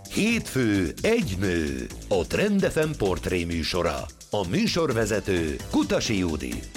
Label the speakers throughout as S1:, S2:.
S1: Hétfő egy nő, a Trend FM portré műsora. A műsorvezető Kutasi Judit.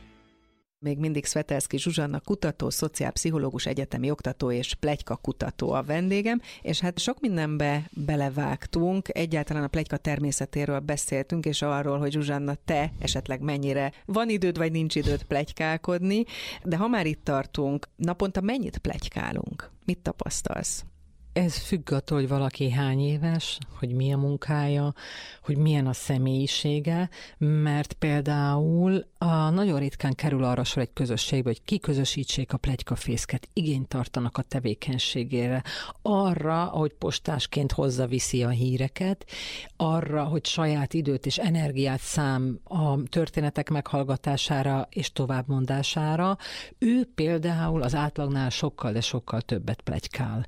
S2: Még mindig Szvetelszky Zsuzsanna kutató, szociálpszichológus, egyetemi oktató és pletyka kutató a vendégem, és hát sok mindenbe belevágtunk, egyáltalán a pletyka természetéről beszéltünk, és arról, hogy Zsuzsanna, te esetleg mennyire van időd, vagy nincs időd pletykálkodni, de ha már itt tartunk, naponta mennyit pletykálunk? Mit tapasztalsz?
S3: Ez függ attól, hogy valaki hány éves, hogy mi a munkája, hogy milyen a személyisége, mert például nagyon ritkán kerül arra sor egy közösségbe, hogy kiközösítsék a pletykafészket, igényt tartanak a tevékenységére, arra, hogy postásként hozzaviszi a híreket, arra, hogy saját időt és energiát szám a történetek meghallgatására és továbbmondására. Ő például az átlagnál sokkal, de sokkal többet pletykál.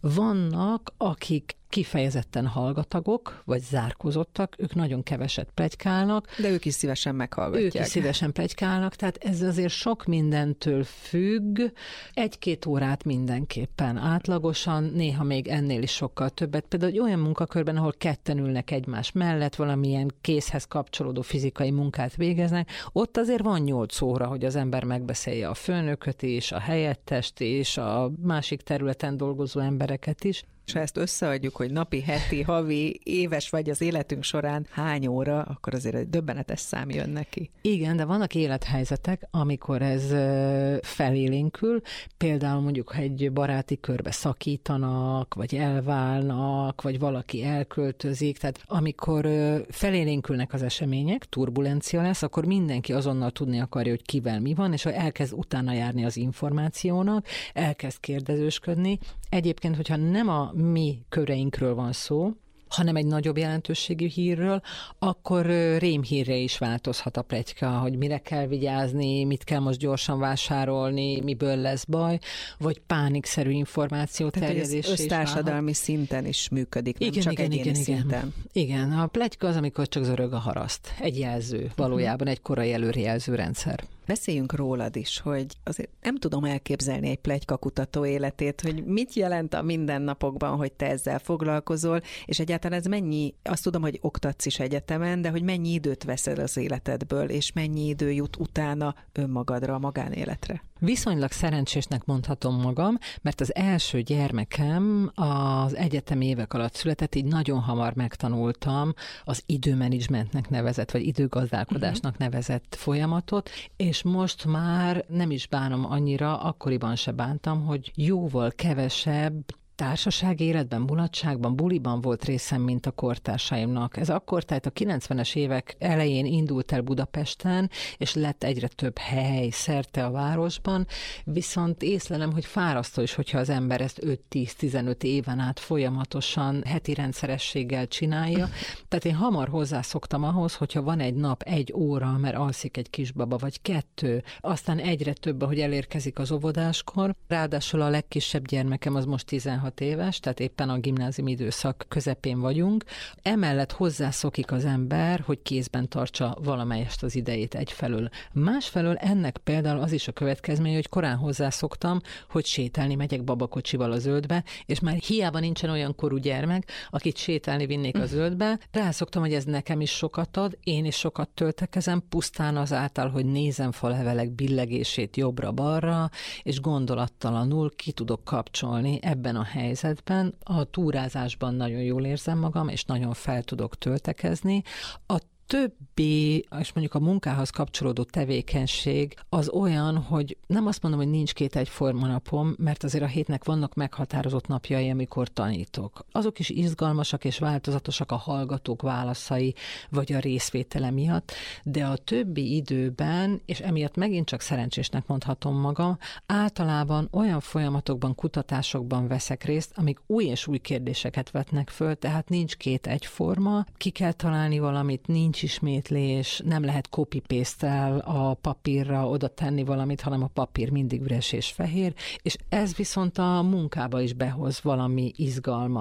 S3: Vannak, akik kifejezetten hallgatagok, vagy zárkózottak, ők nagyon keveset pletykálnak.
S2: De ők is szívesen meghallgatják.
S3: Ők is szívesen pletykálnak, tehát ez azért sok mindentől függ. 1-2 órát mindenképpen átlagosan, néha még ennél is sokkal többet. Például egy olyan munkakörben, ahol ketten ülnek egymás mellett, valamilyen kézhez kapcsolódó fizikai munkát végeznek, ott azért van 8 óra, hogy az ember megbeszélje a főnököt is, a helyettest is, a másik területen dolgozó embereket is.
S2: És ha ezt összeadjuk, hogy napi, heti, havi, éves vagy az életünk során hány óra, akkor azért egy döbbenetes szám jön neki.
S3: Igen, de vannak élethelyzetek, amikor ez felélénkül, például mondjuk, ha egy baráti körbe szakítanak, vagy elválnak, vagy valaki elköltözik, tehát amikor felélénkülnek az események, turbulencia lesz, akkor mindenki azonnal tudni akarja, hogy kivel mi van, és elkezd utána járni az információnak, elkezd kérdezősködni. Egyébként, hogyha nem a mi köreinkről van szó, hanem egy nagyobb jelentőségű hírről, akkor rémhírre is változhat a pletyka, hogy mire kell vigyázni, mit kell most gyorsan vásárolni, miből lesz baj, vagy pánikszerű információ terjedésre is válhat.
S2: Össztársadalmi szinten is működik, nem csak egyéni szinten.
S3: Igen, a pletyka az, amikor csak zörög a haraszt. Egy jelző, valójában egy korai előrejelző rendszer.
S2: Beszéljünk rólad is, hogy azért nem tudom elképzelni egy pletykakutató életét, hogy mit jelent a mindennapokban, hogy te ezzel foglalkozol, és egyáltalán ez mennyi, azt tudom, hogy oktatsz is egyetemen, de hogy mennyi időt veszel az életedből, és mennyi idő jut utána önmagadra, a magánéletre?
S3: Viszonylag szerencsésnek mondhatom magam, mert az első gyermekem az egyetemi évek alatt született, így nagyon hamar megtanultam az időmenedzsmentnek nevezett, vagy időgazdálkodásnak nevezett folyamatot, és most már nem is bánom annyira, akkoriban se bántam, hogy jóval kevesebb társasági életben, mulatságban, buliban volt részem, mint a kortársaimnak. Ez akkor, tehát a 90-es évek elején indult el Budapesten, és lett egyre több hely szerte a városban, viszont észlelem, hogy fárasztó is, hogyha az ember ezt 5-10-15 éven át folyamatosan, heti rendszerességgel csinálja. Tehát én hamar hozzászoktam ahhoz, hogyha van egy nap 1 óra, mert alszik egy kisbaba, vagy 2, aztán egyre több, ahogy elérkezik az óvodáskor. Ráadásul a legkisebb gyermekem az most 16 éves, tehát éppen a gimnáziumi időszak közepén vagyunk. Emellett hozzászokik az ember, hogy kézben tartsa valamelyest az idejét egyfelől. Másfelől ennek például az is a következmény, hogy korán hozzászoktam, hogy sétálni megyek babakocsival a zöldbe, és már hiába nincsen olyan korú gyermek, akit sétálni vinnék a zöldbe. Rászoktam, hogy ez nekem is sokat ad, én is sokat töltekezem, pusztán azáltal, hogy nézem falevelek billegését jobbra-balra, és gondolattalanul ki tudok kapcsolni ebben a helyzetben. A túrázásban nagyon jól érzem magam, és nagyon fel tudok töltekezni. A többi, és mondjuk a munkához kapcsolódó tevékenység az olyan, hogy nem azt mondom, hogy nincs 2 egyforma napom, mert azért a hétnek vannak meghatározott napjai, amikor tanítok. Azok is izgalmasak és változatosak a hallgatók válaszai, vagy a részvétele miatt, de a többi időben, és emiatt megint csak szerencsésnek mondhatom magam, általában olyan folyamatokban, kutatásokban veszek részt, amik új és új kérdéseket vetnek föl, tehát nincs 2 egyforma, ki kell találni valamit, nincs ismétlés, nem lehet copy-paste-tel a papírra oda tenni valamit, hanem a papír mindig üres és fehér, és ez viszont a munkába is behoz valami izgalmat.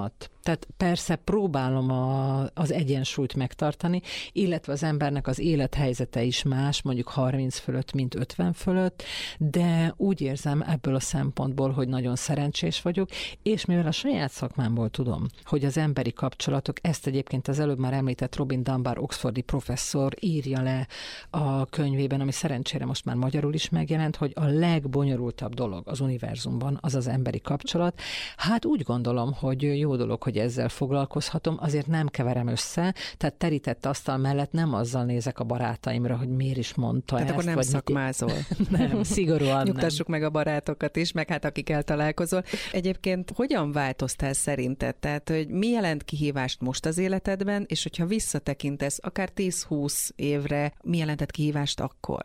S3: Tehát persze próbálom az egyensúlyt megtartani, illetve az embernek az élethelyzete is más, mondjuk 30 fölött, mint 50 fölött, de úgy érzem ebből a szempontból, hogy nagyon szerencsés vagyok, és mivel a saját szakmámból tudom, hogy az emberi kapcsolatok, ezt egyébként az előbb már említett Robin Dunbar oxfordi professzor írja le a könyvében, ami szerencsére most már magyarul is megjelent, hogy a legbonyolultabb dolog az univerzumban az az emberi kapcsolat. Hát úgy gondolom, hogy jó dolog, hogy ezzel foglalkozhatom, azért nem keverem össze, tehát terített asztal mellett nem azzal nézek a barátaimra, hogy miért is mondta
S2: tehát
S3: ezt.
S2: akkor nem szakmázol.
S3: Nem, szigorúan
S2: Nyugtassuk meg a barátokat is, meg hát akikkel találkozol. Egyébként hogyan változtál szerinted? Tehát, hogy mi jelent kihívást most az életedben, és hogyha visszatekintesz akár 10-20 évre, mi jelentett kihívást akkor?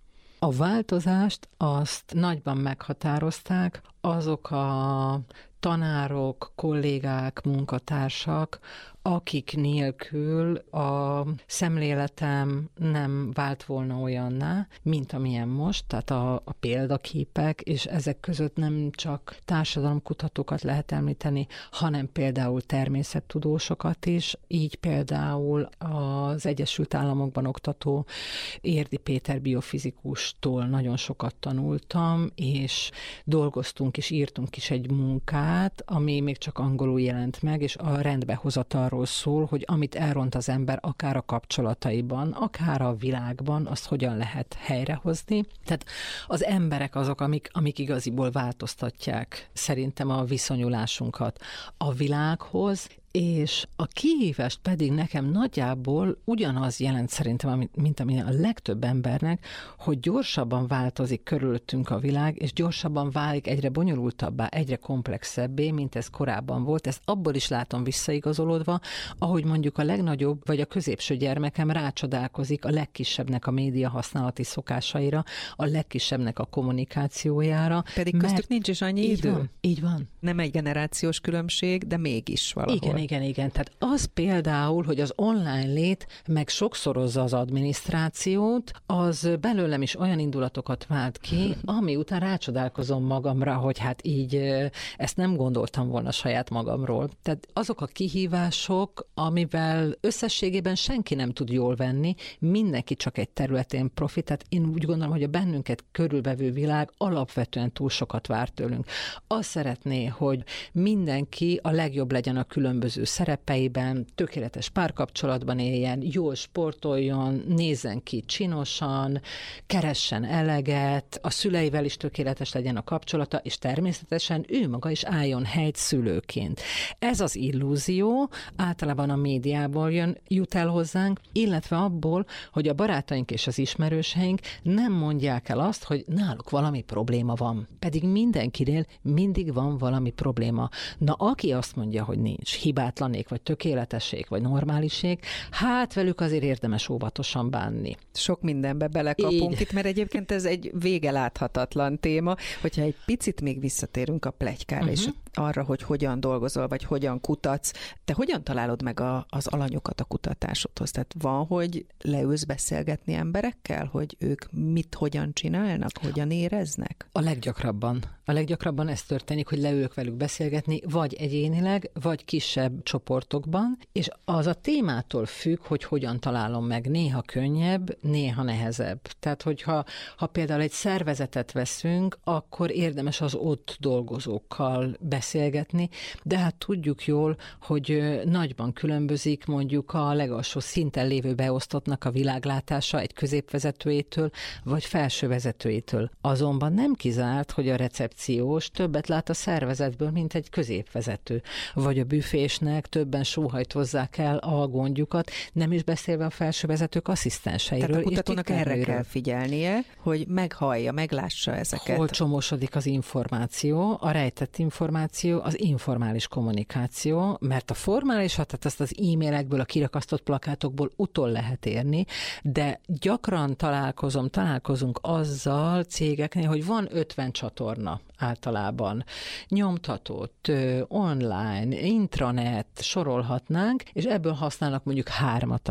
S3: A változást azt nagyban meghatározták azok a tanárok, kollégák, munkatársak, akik nélkül a szemléletem nem vált volna olyanná, mint amilyen most, tehát a példaképek, és ezek között nem csak társadalomkutatókat lehet említeni, hanem például természettudósokat is, így például az Egyesült Államokban oktató Érdi Péter biofizikustól nagyon sokat tanultam, és dolgoztunk és írtunk is egy munkát, ami még csak angolul jelent meg, és a rendbehozatalról szól, hogy amit elront az ember akár a kapcsolataiban, akár a világban, azt hogyan lehet helyrehozni. Tehát az emberek azok, amik igaziból változtatják szerintem a viszonyulásunkat a világhoz, és a kihívást pedig nekem nagyjából ugyanaz jelent szerintem, mint ami a legtöbb embernek, hogy gyorsabban változik körülöttünk a világ, és gyorsabban válik egyre bonyolultabbá, egyre komplexebbé, mint ez korábban volt. Ezt abból is látom visszaigazolódva, ahogy mondjuk a legnagyobb vagy a középső gyermekem rácsodálkozik a legkisebbnek a média használati szokásaira, a legkisebbnek a kommunikációjára.
S2: Pedig köztük nincs is annyi idő.
S3: Így van.
S2: Nem egy generációs különbség, de mégis valahol.
S3: Igen. Tehát az például, hogy az online lét meg sokszorozza az adminisztrációt, az belőlem is olyan indulatokat vált ki, ami után rácsodálkozom magamra, hogy hát így ezt nem gondoltam volna saját magamról. Tehát azok a kihívások, amivel összességében senki nem tud jól venni, mindenki csak egy területén profit. Tehát én úgy gondolom, hogy a bennünket körülvevő világ alapvetően túl sokat vár tőlünk. Azt szeretné, hogy mindenki a legjobb legyen a különböző szerepeiben, tökéletes párkapcsolatban éljen, jól sportoljon, nézzen ki csinosan, keressen eleget, a szüleivel is tökéletes legyen a kapcsolata, és természetesen ő maga is álljon helyt szülőként. Ez az illúzió általában a médiából jut el hozzánk, illetve abból, hogy a barátaink és az ismerőseink nem mondják el azt, hogy náluk valami probléma van. Pedig mindenkinél mindig van valami probléma. Na, aki azt mondja, hogy nincs, hibátlanék, vagy tökéletesség, vagy normáliség, hát velük azért érdemes óvatosan bánni.
S2: Sok mindenbe belekapunk itt, mert egyébként ez egy vége láthatatlan téma, hogyha egy picit még visszatérünk a pletykára, és arra, hogy hogyan dolgozol, vagy hogyan kutatsz. Te hogyan találod meg az alanyokat a kutatásodhoz? Tehát van, hogy leülsz beszélgetni emberekkel, hogy ők mit, hogyan csinálnak, hogyan éreznek?
S3: A leggyakrabban ez történik, hogy leülök velük beszélgetni, vagy egyénileg, vagy kisebb csoportokban, és az a témától függ, hogy hogyan találom meg. Néha könnyebb, néha nehezebb. Tehát, hogyha például egy szervezetet veszünk, akkor érdemes az ott dolgozókkal beszélgetni, de hát tudjuk jól, hogy nagyban különbözik mondjuk a legalsó szinten lévő beosztottnak a világlátása egy középvezetőjétől, vagy felsővezetőjétől. Azonban nem kizárt, hogy a recepciós többet lát a szervezetből, mint egy középvezető, vagy a büfésnek többen sóhajtozzák el a gondjukat, nem is beszélve a felsővezetők asszisztenseiről.
S2: Tehát a kutatónak erre kell figyelnie, hogy meghallja, meglássa ezeket.
S3: Hol csomósodik az információ, a rejtett információ, az informális kommunikáció, mert a formális, tehát azt az e-mailekből, a kirakasztott plakátokból utol lehet érni, de gyakran találkozunk azzal cégeknél, hogy van 50 csatorna általában. Nyomtatott, online, intranet, sorolhatnánk, és ebből használnak mondjuk 3 a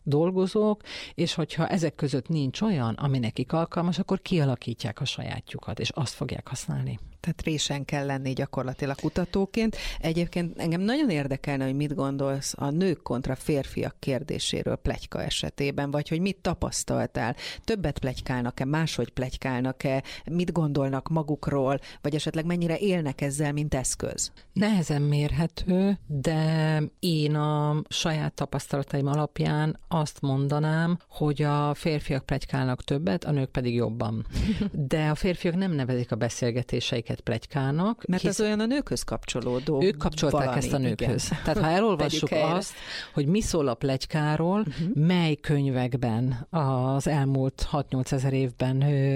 S3: dolgozók, és hogyha ezek között nincs olyan, ami nekik alkalmas, akkor kialakítják a sajátjukat, és azt fogják használni.
S2: Tehát résen kell lenni gyakorlatilag kutatóként. Egyébként engem nagyon érdekelne, hogy mit gondolsz a nők kontra férfiak kérdéséről pletyka esetében, vagy hogy mit tapasztaltál. Többet pletykálnak-e, máshogy pletykálnak-e, mit gondolnak magukról, vagy esetleg mennyire élnek ezzel, mint eszköz?
S3: Nehezen mérhető, de én a saját tapasztalataim alapján azt mondanám, hogy a férfiak pletykálnak többet, a nők pedig jobban. De a férfiak nem nevezik a beszélgetéseiket pletykának.
S2: Mert ez olyan a nőkhöz kapcsolódó.
S3: Ők kapcsolták valami, ezt a nőkhöz. Igen. Tehát ha elolvassuk azt, hogy mi szól a pletykáról, mely könyvekben az elmúlt 6-8 ezer évben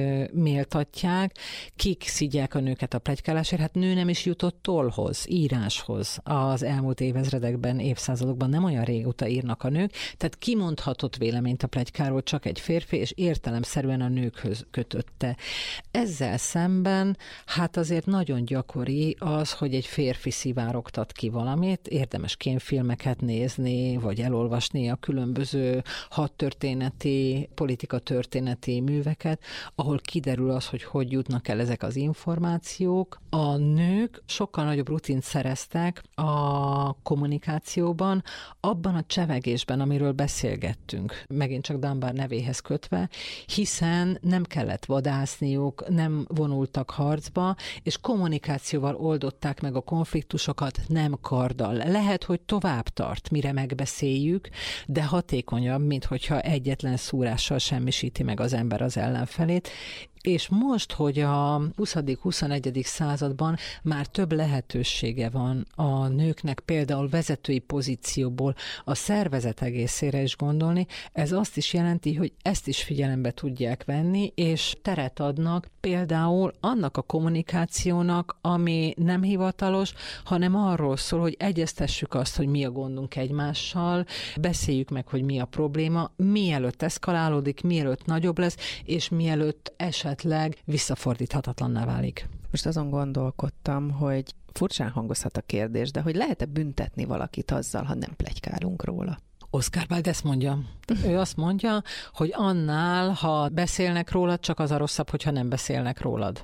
S3: méltatják, kik szidják a nőket a pletykálásért, hát nő nem is jutott tollhoz, íráshoz az elmúlt évezredekben, évszázadokban, nem olyan régóta írnak a nők, tehát kimondhatott véleményt a pletykáról csak egy férfi, és értelemszerűen a nőkhöz kötötte. Ezzel szemben, hát azért nagyon gyakori az, hogy egy férfi szivárogtat ki valamit, érdemes kémfilmeket nézni, vagy elolvasni a különböző hadtörténeti, politikatörténeti műveket, ahol kiderül az, hogy jutnak el ezek az információk. A nők sokkal nagyobb rutint szereztek a kommunikációban, abban a csevegésben, amiről beszélgettünk, megint csak Dunbar nevéhez kötve, hiszen nem kellett vadászniuk, nem vonultak harcba, és kommunikációval oldották meg a konfliktusokat, nem karddal. Lehet, hogy tovább tart, mire megbeszéljük, de hatékonyabb, mint hogyha egyetlen szúrással semmisíti meg az ember az ellenfelét. És most, hogy a 20.-21. században már több lehetősége van a nőknek például vezetői pozícióból a szervezet egészére is gondolni, ez azt is jelenti, hogy ezt is figyelembe tudják venni, és teret adnak például annak a kommunikációnak, ami nem hivatalos, hanem arról szól, hogy egyeztessük azt, hogy mi a gondunk egymással, beszéljük meg, hogy mi a probléma, mielőtt eszkalálódik, mielőtt nagyobb lesz, és mielőtt esetleg visszafordíthatatlanná válik.
S2: Most azon gondolkodtam, hogy furcsán hangozhat a kérdés, de hogy lehet-e büntetni valakit azzal, ha nem pletykálunk róla?
S3: Oscar Wilde ezt mondja. Ő azt mondja, hogy annál, ha beszélnek rólad, csak az a rosszabb, hogyha nem beszélnek rólad.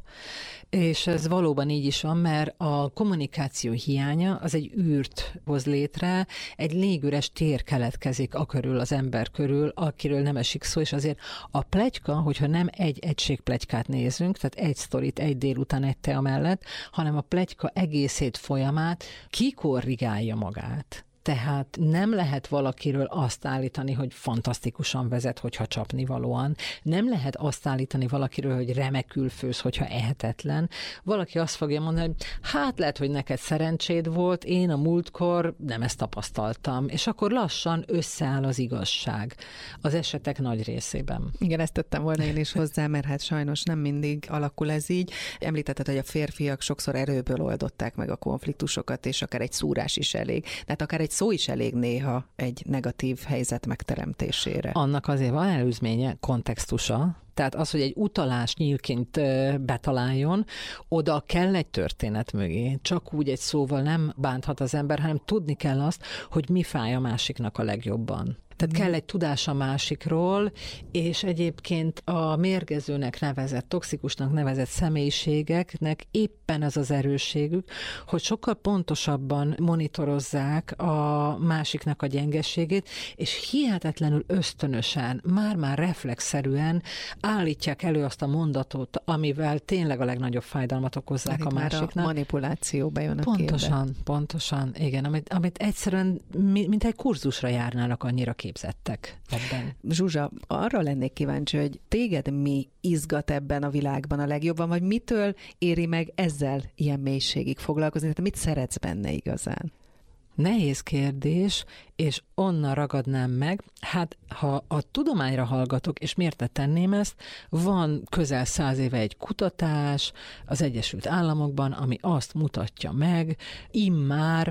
S3: És ez valóban így is van, mert a kommunikáció hiánya az egy űrt hoz létre, egy légüres tér keletkezik akörül, az ember körül, akiről nem esik szó, és azért a pletyka, hogyha nem egy egység pletykát nézünk, tehát egy sztorit, egy délután, egy tea mellett, hanem a pletyka egészét folyamát kikorrigálja magát. Tehát nem lehet valakiről azt állítani, hogy fantasztikusan vezet, hogyha csapnivalóan. Nem lehet azt állítani valakiről, hogy remekül főz, hogyha ehetetlen. Valaki azt fogja mondani, hogy hát lehet, hogy neked szerencséd volt, én a múltkor nem ezt tapasztaltam. És akkor lassan összeáll az igazság az esetek nagy részében.
S2: Igen, ezt tettem volna én is hozzá, mert hát sajnos nem mindig alakul ez így. Említetted, hogy a férfiak sokszor erőből oldották meg a konfliktusokat, és akár egy szúrás is elég. Tehát akár egy szó is elég néha egy negatív helyzet megteremtésére.
S3: Annak azért van előzménye, kontextusa. Tehát az, hogy egy utalás nyílként betaláljon, oda kell egy történet mögé. Csak úgy egy szóval nem bánthat az ember, hanem tudni kell azt, hogy mi fáj a másiknak a legjobban. Tehát kell egy tudás a másikról, és egyébként a mérgezőnek nevezett, toxikusnak nevezett személyiségeknek éppen ez az erősségük, hogy sokkal pontosabban monitorozzák a másiknak a gyengeségét, és hihetetlenül ösztönösen, már-már reflexzerűen állítják elő azt a mondatot, amivel tényleg a legnagyobb fájdalmat okozzák a másiknak.
S2: A manipuláció bejön a képbe.
S3: Pontosan, igen, amit egyszerűen, mint egy kurzusra járnának, annyira képzettek ebben.
S2: Zsuzsa, arra lennék kíváncsi, hogy téged mi izgat ebben a világban a legjobban, vagy mitől éri meg ezzel ilyen mélységig foglalkozni? Tehát mit szeretsz benne igazán?
S3: Nehéz kérdés, és onnan ragadnám meg, hát ha a tudományra hallgatok, és miért ne tenném ezt, van közel 100 éve egy kutatás az Egyesült Államokban, ami azt mutatja meg, immár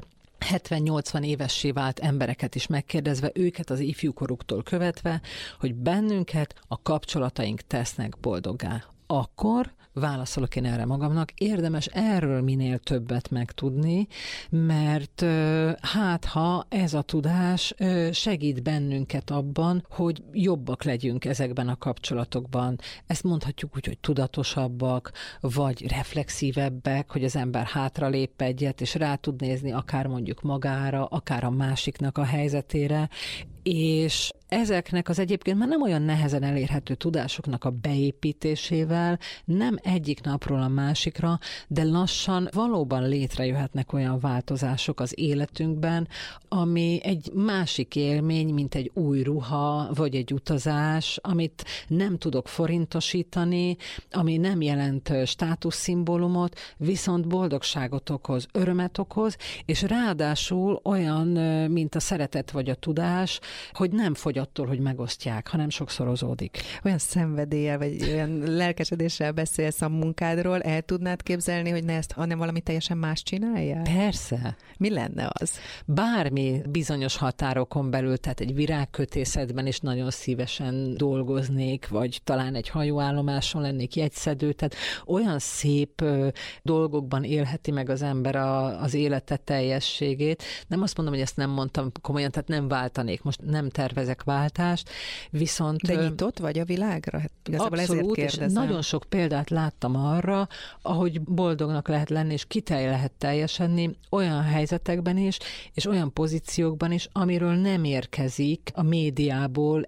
S3: 70-80 évessé vált embereket is megkérdezve, őket az ifjúkoruktól követve, hogy bennünket a kapcsolataink tesznek boldoggá. akkor válaszolok én erre magamnak, érdemes erről minél többet megtudni, mert hát ha ez a tudás segít bennünket abban, hogy jobbak legyünk ezekben a kapcsolatokban. Ezt mondhatjuk úgy, hogy tudatosabbak, vagy reflexívebbek, hogy az ember hátralép egyet, és rá tud nézni akár mondjuk magára, akár a másiknak a helyzetére, és ezeknek az egyébként már nem olyan nehezen elérhető tudásoknak a beépítésével nem egyik napról a másikra, de lassan valóban létrejöhetnek olyan változások az életünkben, ami egy másik élmény, mint egy új ruha, vagy egy utazás, amit nem tudok forintosítani, ami nem jelent státuszszimbólumot, viszont boldogságot okoz, örömet okoz, és ráadásul olyan, mint a szeretet vagy a tudás, hogy nem fogy attól, hogy megosztják, hanem sokszorozódik.
S2: Olyan szenvedéllyel, vagy olyan lelkesedéssel beszélsz a munkádról, el tudnád képzelni, hogy ne ezt, hanem valami teljesen más csináljál?
S3: Persze.
S2: Mi lenne az?
S3: Bármi bizonyos határokon belül, tehát egy virágkötészetben is nagyon szívesen dolgoznék, vagy talán egy hajóállomáson lennék jegyszedő, tehát olyan szép dolgokban élheti meg az ember az élete teljességét. Nem azt mondom, hogy ezt nem mondtam komolyan, tehát nem váltanék, most nem tervezek váltást, viszont...
S2: De nyitott vagy a világra? Hát igazából
S3: abszolút,
S2: ezért kérdezem.
S3: És nagyon sok példát láttam arra, ahogy boldognak lehet lenni, és lehet teljesedni olyan helyzetekben is, és olyan pozíciókban is, amiről nem érkezik a médiából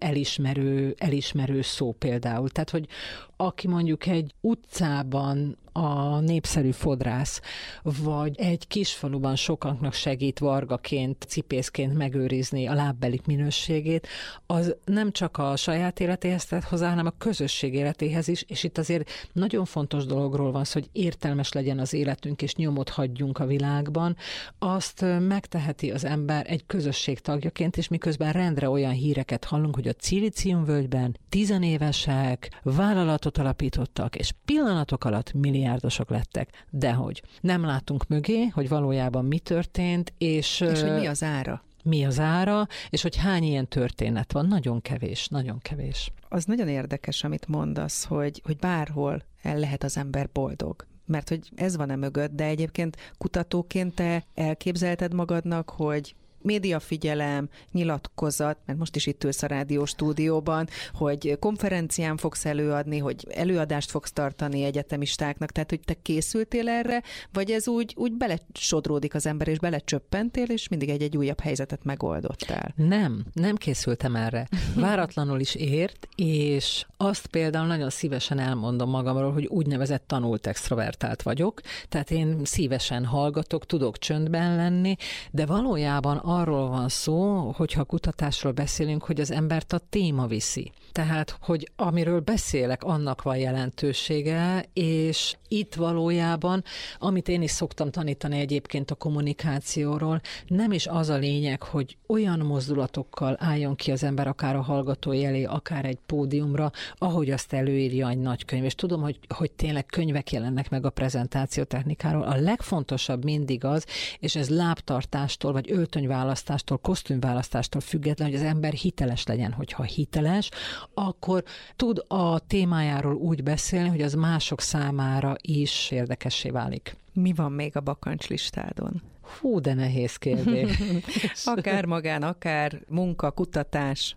S3: elismerő szó például. Tehát, hogy aki mondjuk egy utcában a népszerű fodrász, vagy egy kisfaluban sokaknak segít vargaként, cipészként megőrizni a lábbelik minőségét, az nem csak a saját életéhez tett hozzá, hanem a közösség életéhez is, és itt azért nagyon fontos dologról van szó, hogy értelmes legyen az életünk, és nyomot hagyjunk a világban. Azt megteheti az ember egy közösség tagjaként, és miközben rendre olyan híreket hallunk, hogy a Szilíciumvölgyben 10 évesek vállalatot alapítottak, és pillanatok alatt milliárdosok lettek. Dehogy. Nem látunk mögé, hogy valójában mi történt, és
S2: hogy mi az ára?
S3: Mi az ára, és hogy hány ilyen történet van. Nagyon kevés, nagyon kevés.
S2: Az nagyon érdekes, amit mondasz, hogy bárhol el lehet az ember boldog. Mert hogy ez van mögött, de egyébként kutatóként te elképzelted magadnak, hogy médiafigyelem, nyilatkozat, mert most is itt ülsz a rádióstúdióban, hogy konferencián fogsz előadni, hogy előadást fogsz tartani egyetemistáknak, tehát hogy te készültél erre, vagy ez úgy belesodródik az ember, és belecsöppentél, és mindig egy újabb helyzetet megoldottál?
S3: Nem készültem erre. Váratlanul is ért, és azt például nagyon szívesen elmondom magamról, hogy úgynevezett tanult extrovertált vagyok, tehát én szívesen hallgatok, tudok csöndben lenni, de valójában arról van szó, hogyha kutatásról beszélünk, hogy az embert a téma viszi. Tehát, hogy amiről beszélek, annak van jelentősége, és itt valójában, amit én is szoktam tanítani egyébként a kommunikációról, nem is az a lényeg, hogy olyan mozdulatokkal álljon ki az ember akár a hallgatói elé, akár egy pódiumra, ahogy azt előírja egy nagy könyv. És tudom, hogy tényleg könyvek jelennek meg a prezentáció technikáról. A legfontosabb mindig az, és ez lábtartástól, vagy öltönyválasztástól, kosztümválasztástól független, hogy az ember hiteles legyen. Hogyha hiteles, akkor tud a témájáról úgy beszélni, hogy az mások számára is érdekessé válik.
S2: Mi van még a bakancslistádon?
S3: Hú, de nehéz kérdés.
S2: Akár magán, akár munka, kutatás.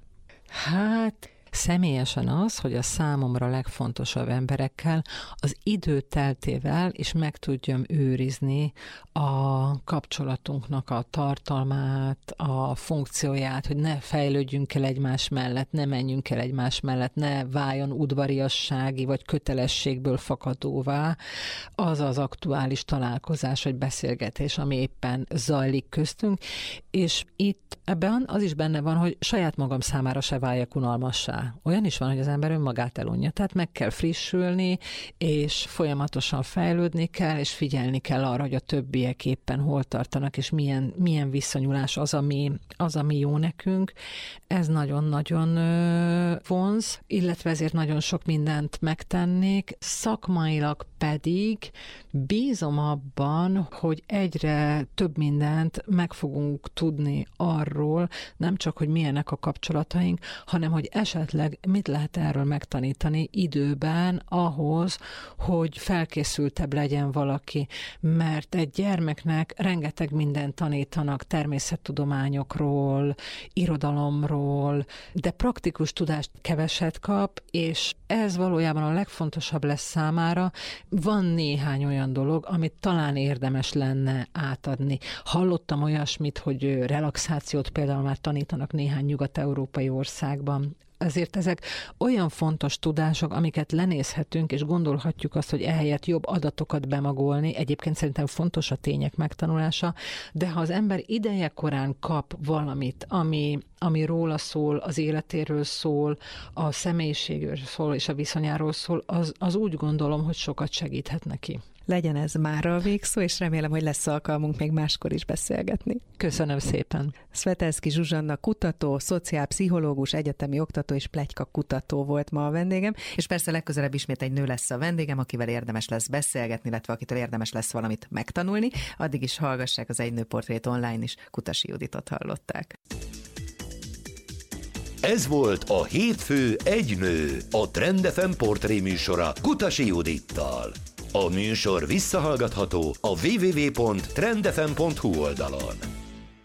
S3: Hát személyesen az, hogy a számomra legfontosabb emberekkel az idő teltével is meg tudjam őrizni a kapcsolatunknak a tartalmát, a funkcióját, hogy ne fejlődjünk el egymás mellett, ne menjünk el egymás mellett, ne váljon udvariassági vagy kötelességből fakadóvá az az aktuális találkozás vagy beszélgetés, ami éppen zajlik köztünk, és itt ebben az is benne van, hogy saját magam számára se váljak unalmassá. Olyan is van, hogy az ember önmagát elunja, tehát meg kell frissülni, és folyamatosan fejlődni kell, és figyelni kell arra, hogy a többiek éppen hol tartanak, és milyen viszonyulás az, ami jó nekünk. Ez nagyon-nagyon vonz, illetve ezért nagyon sok mindent megtennék. Szakmailag pedig bízom abban, hogy egyre több mindent meg fogunk tudni arról, nem csak, hogy milyenek a kapcsolataink, hanem hogy esetleg mit lehet erről megtanítani időben ahhoz, hogy felkészültebb legyen valaki. Mert egy gyermeknek rengeteg mindent tanítanak természettudományokról, irodalomról, de praktikus tudást keveset kap, és ez valójában a legfontosabb lesz számára. Van néhány olyan dolog, amit talán érdemes lenne átadni. Hallottam olyasmit, hogy relaxációt például már tanítanak néhány nyugat-európai országban. Ezért ezek olyan fontos tudások, amiket lenézhetünk, és gondolhatjuk azt, hogy ehelyett jobb adatokat bemagolni. Egyébként szerintem fontos a tények megtanulása, de ha az ember idejekorán kap valamit, ami róla szól, az életéről szól, a személyiségről szól, és a viszonyáról szól, az úgy gondolom, hogy sokat segíthet neki.
S2: Legyen ez mára a végszó, és remélem, hogy lesz alkalmunk még máskor is beszélgetni.
S3: Köszönöm szépen.
S2: Szvetelszky Zsuzsanna kutató, szociálpszichológus, egyetemi oktató és pletyka kutató volt ma a vendégem, és persze legközelebb ismét egy nő lesz a vendégem, akivel érdemes lesz beszélgetni, illetve akitől érdemes lesz valamit megtanulni. Addig is hallgassák az Egy nő portrét online is, Kutasi Juditot hallották.
S1: Ez volt a Hétfő egy nő, a Trend FM portré műsora Kutasi Judittal. A műsor visszahallgatható a www.trendfm.hu oldalon.